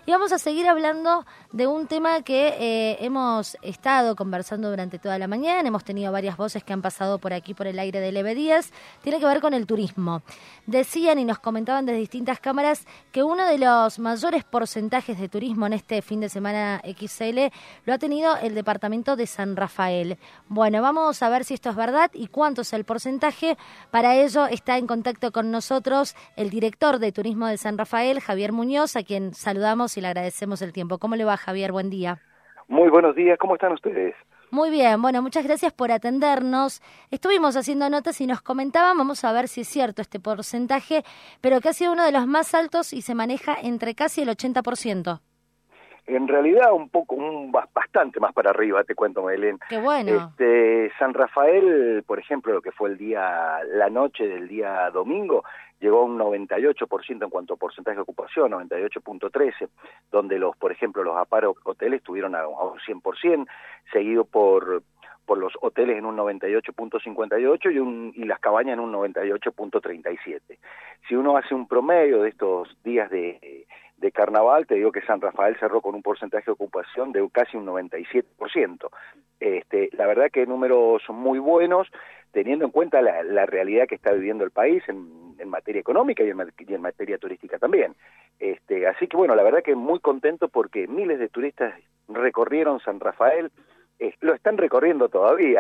y vamos a seguir hablando de un tema que hemos estado conversando durante toda la mañana. Hemos tenido varias voces que han pasado por aquí por el aire de LB10. Tiene que ver con el turismo. Decían y nos comentaban desde distintas cámaras que uno de los mayores porcentajes de turismo en este fin de semana XL lo ha tenido el departamento de San Rafael. Bueno, vamos a ver si esto es verdad y cuánto es el porcentaje. Para ello está en contacto con nosotros el director de Turismo de San Rafael, Javier Muñoz, a quien saludamos y le agradecemos el tiempo. ¿Cómo le va, Javier? Buen día. Muy buenos días, ¿cómo están ustedes? Muy bien, bueno, muchas gracias por atendernos. Estuvimos haciendo notas y nos comentaban, vamos a ver si es cierto este porcentaje, pero que ha sido uno de los más altos y se maneja entre casi el 80%. En realidad bastante más para arriba, te cuento, Maylén. Qué bueno. San Rafael, por ejemplo, lo que fue la noche del día domingo, llegó a un 98% en cuanto a porcentaje de ocupación, 98.13, donde por ejemplo, los Aparo hoteles estuvieron a un 100%, seguido por los hoteles en un 98.58 y las cabañas en un 98.37. Si uno hace un promedio de estos días de carnaval, te digo que San Rafael cerró con un porcentaje de ocupación de casi un 97%. La verdad que números son muy buenos, teniendo en cuenta la realidad que está viviendo el país en materia económica y en materia turística también. Así que bueno, la verdad que muy contento porque miles de turistas recorrieron San Rafael, lo están recorriendo todavía,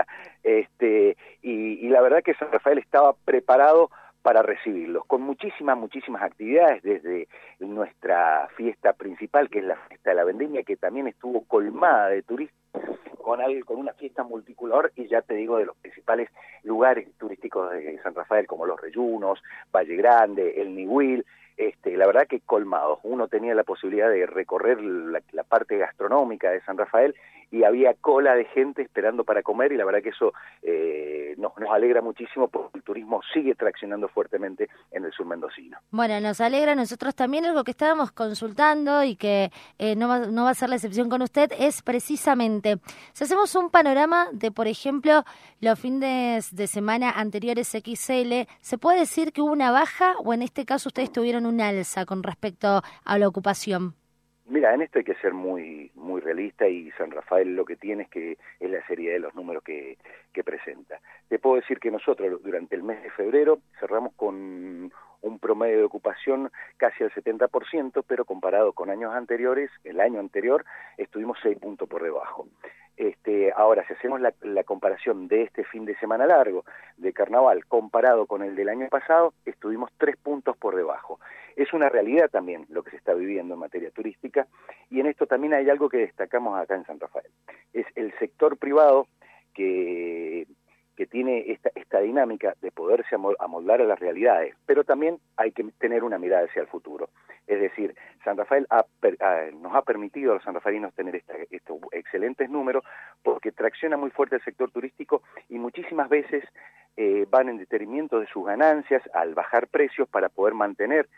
y la verdad que San Rafael estaba preparado para recibirlos, con muchísimas actividades, desde nuestra fiesta principal, que es la fiesta de la Vendimia, que también estuvo colmada de turistas, con una fiesta multicolor, y ya te digo, de los principales lugares turísticos de San Rafael, como Los Reyunos, Valle Grande, el Nihuil, la verdad que colmados. Uno tenía la posibilidad de recorrer la parte gastronómica de San Rafael y había cola de gente esperando para comer, y la verdad que eso nos alegra muchísimo porque el turismo sigue traccionando fuertemente en el sur mendocino. Bueno, nos alegra, nosotros también. Algo que estábamos consultando y que no va a ser la excepción con usted es precisamente, si hacemos un panorama de, por ejemplo, los fines de semana anteriores XL, ¿se puede decir que hubo una baja o en este caso ustedes tuvieron un alza con respecto a la ocupación? Mira, en esto hay que ser muy realista, y San Rafael lo que tiene es la seriedad de los números que presenta. Te puedo decir que nosotros durante el mes de febrero cerramos con un promedio de ocupación casi al 70%, pero comparado con años anteriores, el año anterior estuvimos 6 puntos por debajo. Ahora, si hacemos la comparación de este fin de semana largo de carnaval comparado con el del año pasado, estuvimos 3 puntos por debajo. Es una realidad también lo que se está viviendo en materia turística, y en esto también hay algo que destacamos acá en San Rafael. Es el sector privado que tiene esta dinámica de poderse amoldar a las realidades, pero también hay que tener una mirada hacia el futuro. Es decir, San Rafael nos ha permitido a los sanrafaelinos tener estos excelentes números porque tracciona muy fuerte el sector turístico, y muchísimas veces van en detrimento de sus ganancias al bajar precios para poder mantener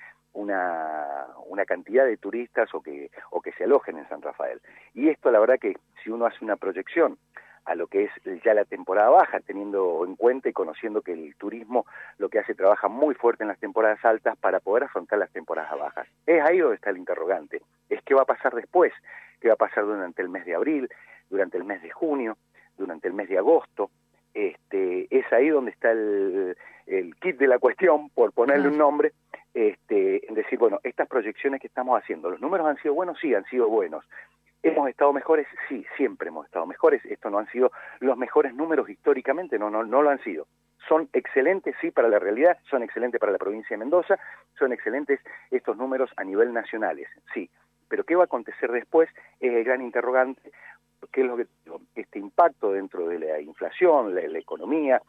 una cantidad de turistas o que se alojen en San Rafael. Y esto, la verdad que si uno hace una proyección a lo que es ya la temporada baja, teniendo en cuenta y conociendo que el turismo lo que hace, trabaja muy fuerte en las temporadas altas para poder afrontar las temporadas bajas. Es ahí donde está el interrogante, es qué va a pasar después, qué va a pasar durante el mes de abril, durante el mes de junio, durante el mes de agosto. Es ahí donde está el kit de la cuestión, por ponerle un nombre, en decir, bueno, estas proyecciones que estamos haciendo, ¿los números han sido buenos? Sí, han sido buenos. ¿Hemos estado mejores? Sí, siempre hemos estado mejores. Esto no han sido los mejores números históricamente, no lo han sido. Son excelentes, sí, para la realidad, son excelentes para la provincia de Mendoza, son excelentes estos números a nivel nacionales, sí. Pero ¿qué va a acontecer después? Es el gran interrogante. ¿Qué es lo que este impacto dentro de la inflación, la economía,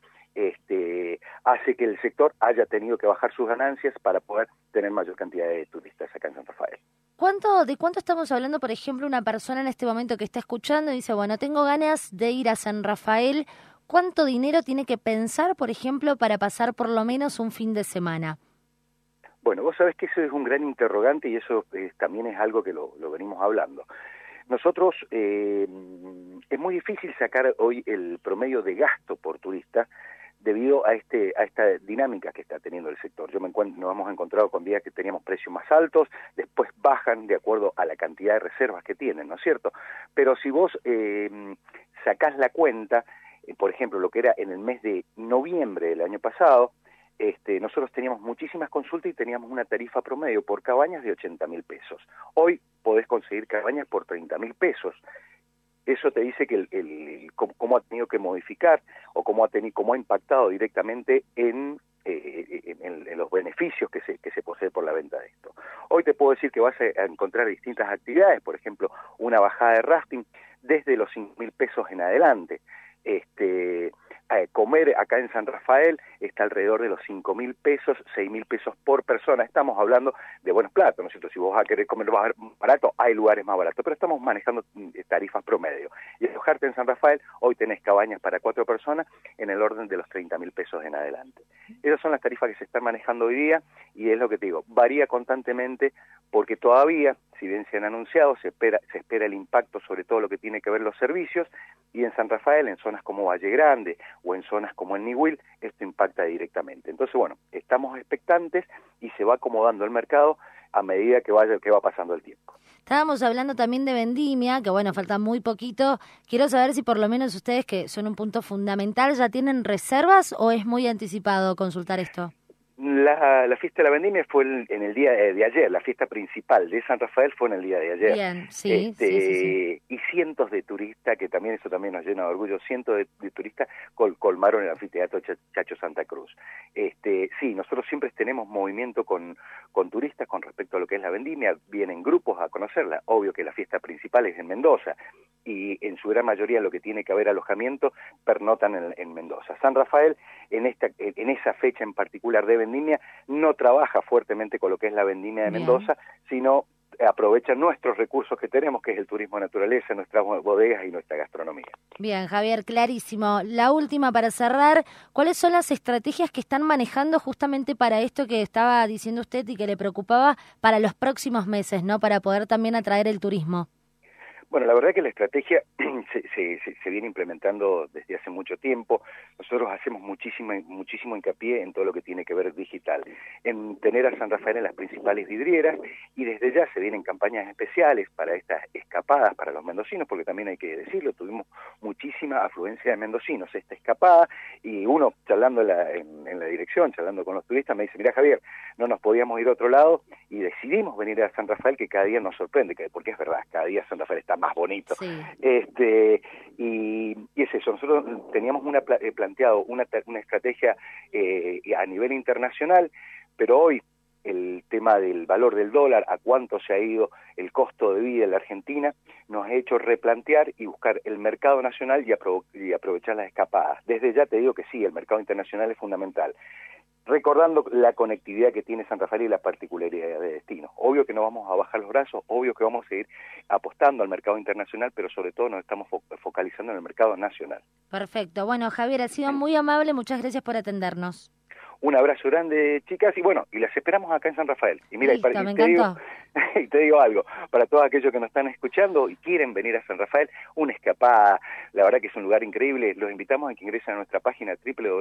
hace que el sector haya tenido que bajar sus ganancias para poder tener mayor cantidad de turistas acá en San Rafael? ¿De cuánto estamos hablando, por ejemplo, una persona en este momento que está escuchando y dice, bueno, tengo ganas de ir a San Rafael? ¿Cuánto dinero tiene que pensar, por ejemplo, para pasar por lo menos un fin de semana? Bueno, vos sabés que eso es un gran interrogante, y eso también es algo que lo venimos hablando. Nosotros, es muy difícil sacar hoy el promedio de gasto por turista, debido a esta dinámica que está teniendo el sector. Nos hemos encontrado con días que teníamos precios más altos, después bajan de acuerdo a la cantidad de reservas que tienen, ¿no es cierto? Pero si vos sacás la cuenta, por ejemplo, lo que era en el mes de noviembre del año pasado, nosotros teníamos muchísimas consultas y teníamos una tarifa promedio por cabañas de 80.000 pesos. Hoy podés conseguir cabañas por 30.000 pesos. Eso te dice que cómo ha tenido que modificar o cómo ha impactado directamente en los beneficios que se posee por la venta de esto. Hoy te puedo decir que vas a encontrar distintas actividades, por ejemplo, una bajada de rafting desde los 5.000 pesos en adelante. Comer acá en San Rafael está alrededor de los 5.000 pesos, 6.000 pesos por persona. Estamos hablando de buenos platos, ¿no es cierto? Si vos vas a querer comer barato, hay lugares más baratos, pero estamos manejando tarifas promedio. Y alojarte en San Rafael, hoy tenés cabañas para 4 personas en el orden de los 30.000 pesos en adelante. Esas son las tarifas que se están manejando hoy día y es lo que te digo, varía constantemente porque todavía, si bien se han anunciado, se espera el impacto sobre todo lo que tiene que ver los servicios, y en San Rafael, en zonas como Valle Grande o en zonas como el Niwil, esto impacta directamente. Entonces, bueno, estamos expectantes y se va acomodando el mercado a medida que va pasando el tiempo. Estábamos hablando también de vendimia, que bueno, falta muy poquito. Quiero saber si por lo menos ustedes, que son un punto fundamental, ¿ya tienen reservas o es muy anticipado consultar esto? La fiesta de la vendimia fue en el día de ayer, la fiesta principal de San Rafael fue en el día de ayer. Bien, sí, sí. Y cientos de turistas, que también eso también nos llena de orgullo, cientos de turistas colmaron el anfiteatro Chacho Santa Cruz. Sí, nosotros siempre tenemos movimiento con turistas con respecto a lo que es la vendimia, vienen grupos a conocerla, obvio que la fiesta principal es en Mendoza, y en su gran mayoría lo que tiene que haber alojamiento pernotan en Mendoza. San Rafael en esa fecha en particular de vendimia no trabaja fuertemente con lo que es la vendimia de Mendoza, sino aprovecha nuestros recursos que tenemos, que es el turismo de naturaleza, nuestras bodegas y nuestra gastronomía. Bien, Javier, clarísimo. La última para cerrar, ¿cuáles son las estrategias que están manejando justamente para esto que estaba diciendo usted y que le preocupaba para los próximos meses, ¿no? Para poder también atraer el turismo. Bueno, la verdad que la estrategia se viene implementando desde hace mucho tiempo. Nosotros hacemos muchísimo hincapié en todo lo que tiene que ver digital, en tener a San Rafael en las principales vidrieras, y desde ya se vienen campañas especiales para estas escapadas para los mendocinos, porque también hay que decirlo, tuvimos muchísima afluencia de mendocinos esta escapada, y uno charlando en la dirección, charlando con los turistas, me dice, mira Javier, no nos podíamos ir a otro lado y decidimos venir a San Rafael, que cada día nos sorprende, porque es verdad, cada día San Rafael está más bonito. Sí. Y es eso, nosotros teníamos planteado una estrategia a nivel internacional, pero hoy el tema del valor del dólar, a cuánto se ha ido el costo de vida en la Argentina, nos ha hecho replantear y buscar el mercado nacional y aprovechar las escapadas. Desde ya te digo que sí, el mercado internacional es fundamental, recordando la conectividad que tiene San Rafael y la particularidad de destino. Obvio que no vamos a bajar los brazos, obvio que vamos a seguir apostando al mercado internacional, pero sobre todo nos estamos focalizando en el mercado nacional. Perfecto. Bueno, Javier, ha sido muy amable, muchas gracias por atendernos. Un abrazo grande, chicas, y bueno, y las esperamos acá en San Rafael. Y mira, listo, me encantó. Y te digo algo, para todos aquellos que nos están escuchando y quieren venir a San Rafael, una escapada, la verdad que es un lugar increíble, los invitamos a que ingresen a nuestra página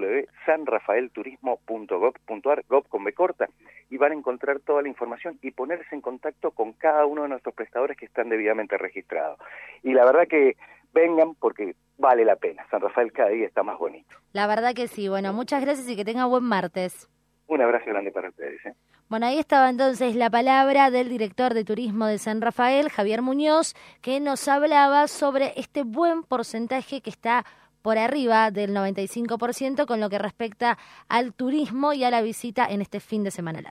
www.sanrafaelturismo.gov.ar, gov con B corta, y van a encontrar toda la información y ponerse en contacto con cada uno de nuestros prestadores que están debidamente registrados. Y la verdad que vengan porque vale la pena, San Rafael cada día está más bonito. La verdad que sí, bueno, muchas gracias y que tenga buen martes. Un abrazo grande para ustedes. Bueno, ahí estaba entonces la palabra del director de turismo de San Rafael, Javier Muñoz, que nos hablaba sobre este buen porcentaje que está por arriba del 95% con lo que respecta al turismo y a la visita en este fin de semana largo.